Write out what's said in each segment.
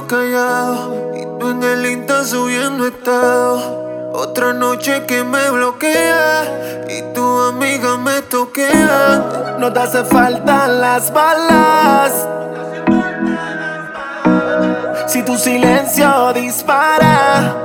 hablando callado y tú en el Insta subiendo estado. Otra noche que me bloquea y tu amiga me toquea. No te hace falta las balas si tu silencio dispara.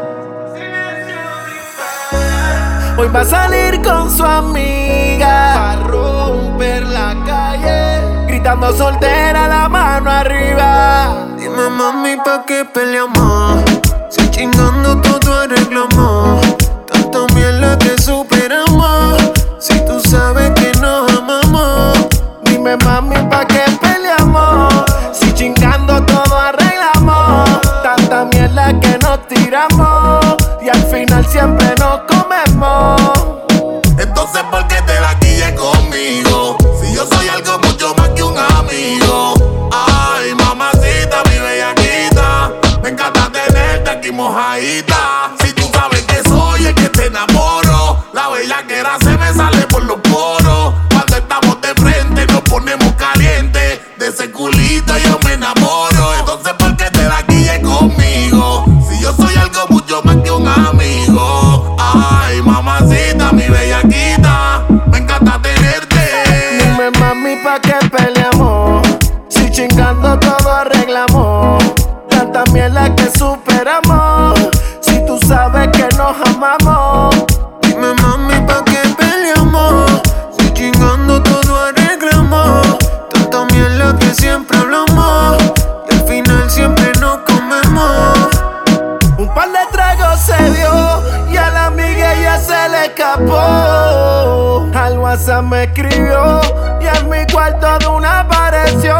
Hoy va a salir con su amiga a romper la calle, gritando soltera, la mano arriba. Dime mami, ¿pa' qué peleamos? Si chingando todo arreglamos. Tanto mierda que superamos. Si tú sabes que nos amamos. Dime mami, ¿pa' qué peleamos? Si chingando todo arreglamos. Tanta mierda que nos tiramos y al final siempre nos comemos. Entonces, ¿por qué te la quilles conmigo? Si yo soy algo mucho más que un amigo. Ay, mamacita, mi bellaquita, me encanta tenerte aquí mojadita. Si tú sabes que soy el que te enamoro, la bellaquera se me sale por los poros. Cuando estamos de frente nos ponemos calientes. De ese culito yo me enamoro. Entonces, ¿por qué te la quilles conmigo? Si yo soy algo mucho más que un amigo. Ay, mamacita, mi bellaquita, me encanta tenerte. Dime mami, ¿pa' qué peleamos? Si chingando todo arreglamos. Tanta mierda que superamos. Si tú sabes que nos amamos. Dime mami, ¿pa' qué peleamos? Si chingando todo arreglamos. Tanta mierda que siempre hablamos y al final siempre nos comemos. Un par de tragos se dio y a la amiga ella se le escapó. Al WhatsApp me escribió y en mi cuarto de una apareció.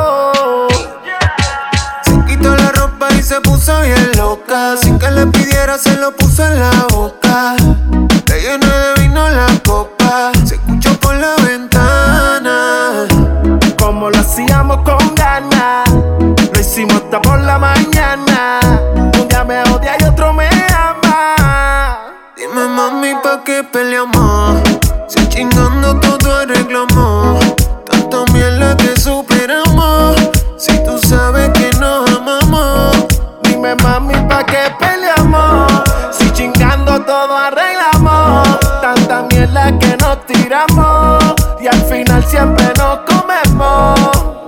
Se quitó la ropa y se puso bien loca. Sin que le pidiera se lo puso en la boca. Le llené de vino la copa. Se escuchó por la ventana. Como lo hacíamos con ganas, lo hicimos hasta por la mañana. Un día me odia y otro me ama. Dime mami, ¿pa' qué peleamos? Si chingando todo arreglamos. Tanto mierda que superamos. Si tú sabes que nos amamos. Dime mami, ¿pa' qué peleamos? Si chingando todo arreglamos. Tanta mierda que nos tiramos y al final siempre nos comemos.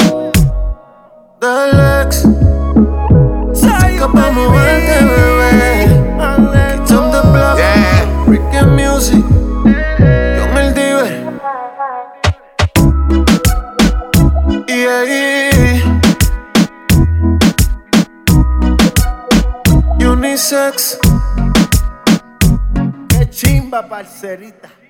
Alex, escapamos moverte, bebé. Kids on the block, Ricky Music, John el Diver. Yeah, Unisex. Qué chimba, parcerita.